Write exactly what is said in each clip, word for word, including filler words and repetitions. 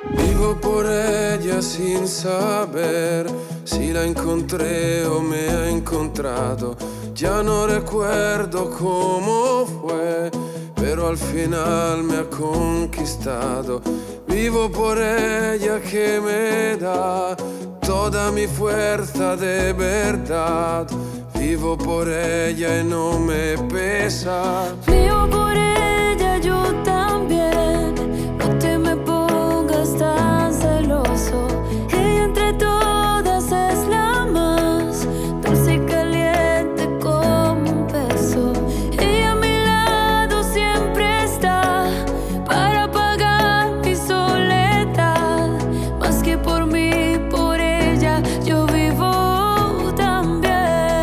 Vivo por ella sin saber si la encontré o me ha encontrado. Ya no recuerdo cómo fue, pero al final me ha conquistado. Vivo por ella que me da toda mi fuerza de verdad. Vivo por ella y no me pesa. Vivo por ella, yo también. No te me pongas tan celoso. Ella entre todas es la más dulce y caliente como un beso. Ella a mi lado siempre está para apagar mi soledad. Más que por mí, por ella yo vivo también.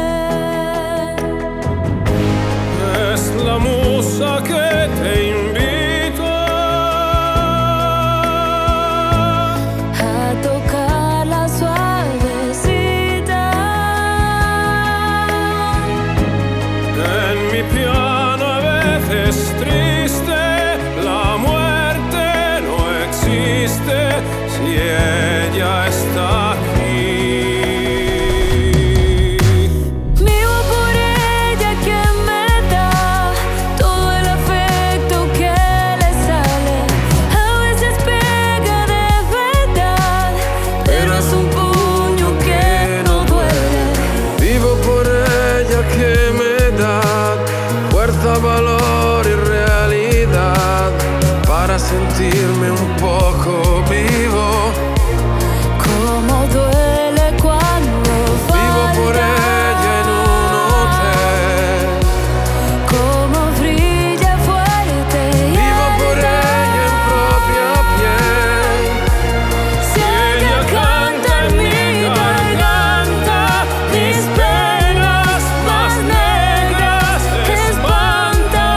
Es la musa que te invito A tocar la suavecita. en mi piano a veces triste. La muerte no existe si ella está aquí. Vivo por ella que me da todo el afecto que le sale. A veces pega de verdad, pero es un puño que no duele. Vivo por ella que me da fuerza, valor y realidad para sentirme un poco vivo. Cómo duele cuando Vivo por falta. ella en un hotel. Cómo brilla fuerte y Vivo por ella en propia piel. Si ella canta en mi garganta, mis penas más negras espantan.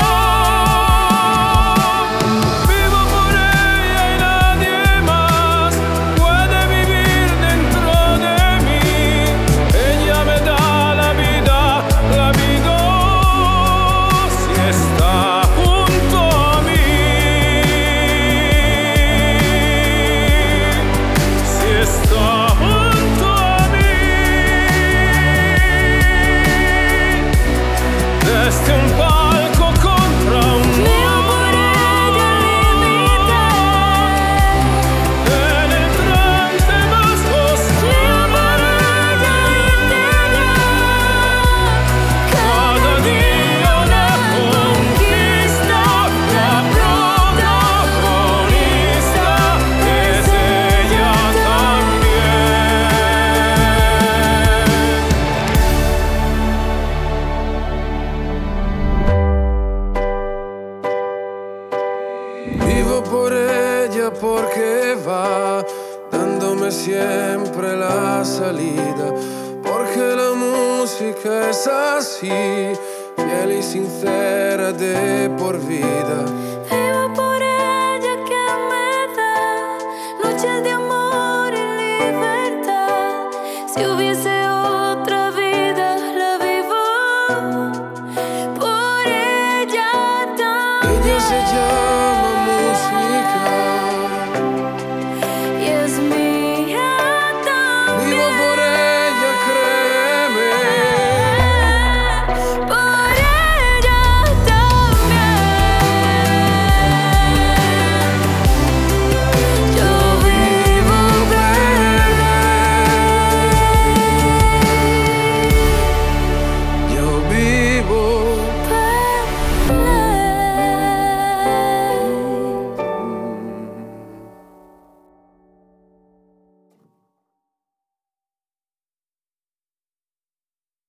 Vivo por ella y nadie más puede vivir dentro de mí. Ella me da la vida, la vida si está junto a mí. Si está junto a mí. Desde un palco contra un Vivo por ella al límite. en el trance más Vivo oscuro. por ella integral. Cada día una conquista, la protagonista es ella también. Vivo por ella porque va dándome siempre la salida, porque la música es así, fiel y sincera de por vida.